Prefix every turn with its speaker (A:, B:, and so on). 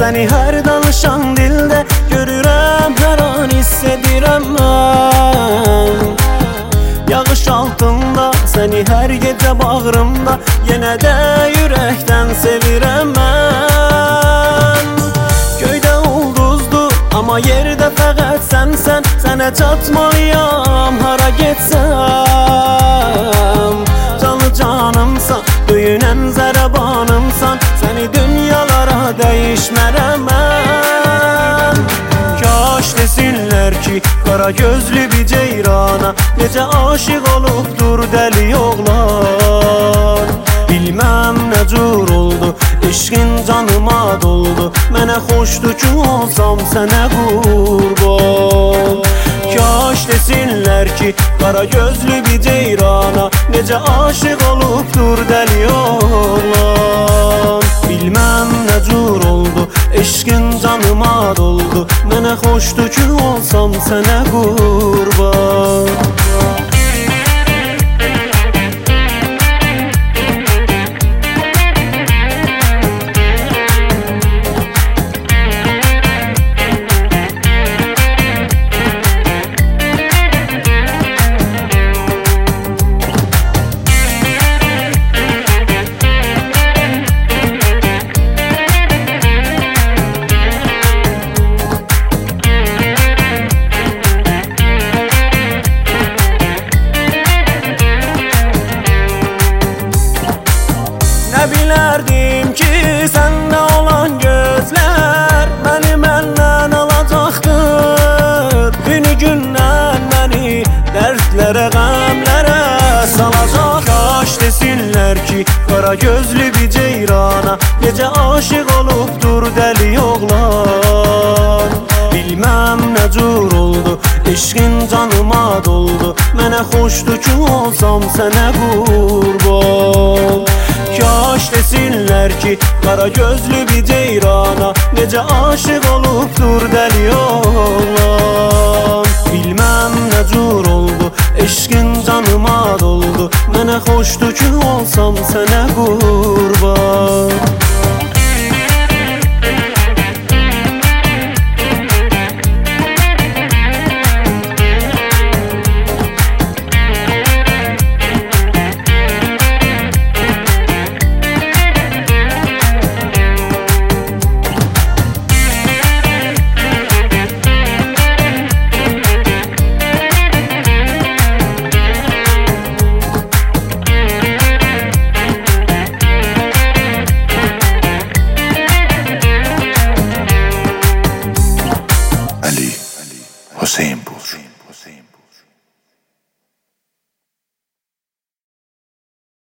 A: səni hər danışan dildə görürəm, hər an hiss edirəm mən. Yağış altında səni hər gecə bağrımda, yenə də ürəkdən sevirəm mən. Göydə ulduzdur, amma yerdə fəqət sənsən. Sənə çatmalıyam hara getsəm. Canı canımsan, döyünən zərəbanımsan, səni dünyalara dəyişmərəm mən. Kaş desinlər ki, qara gözlü bir ceyrana necə aşıq olubdur dəli oğlan. Bilməm nə cür oldu, eşqin canıma doldu, mənə xoşdur ki olsam sənə qurban. Kaş desinlər ki, qara gözlü bir ceyrana necə aşıq olubdur dəli oğlan. Bilməm nə cür oldu, eşqin canıma doldu, mənə xoşdur ki olsam sənə qurban. Nə bilərdim ki, səndə olan gözlər məni məndən alacaqdır. Günü gündən məni dərdlərə, qəmlərə salacaq. Kaş desinlər ki, qara gözlü bir ceyrana necə aşıq olubdur dəli oğlan. Bilməm nə cür oldu, eşqin canıma doldu, mənə xoşdur ki olsam sənə qurban. Kaş desinlər ki, qara gözlü bir ceyrana necə aşıq olubdur dəli oğlan. Bilməm nə cür oldu, eşqin canıma doldu, mənə xoşdur ki olsam sənə qurban.
B: Hüseyin Bul.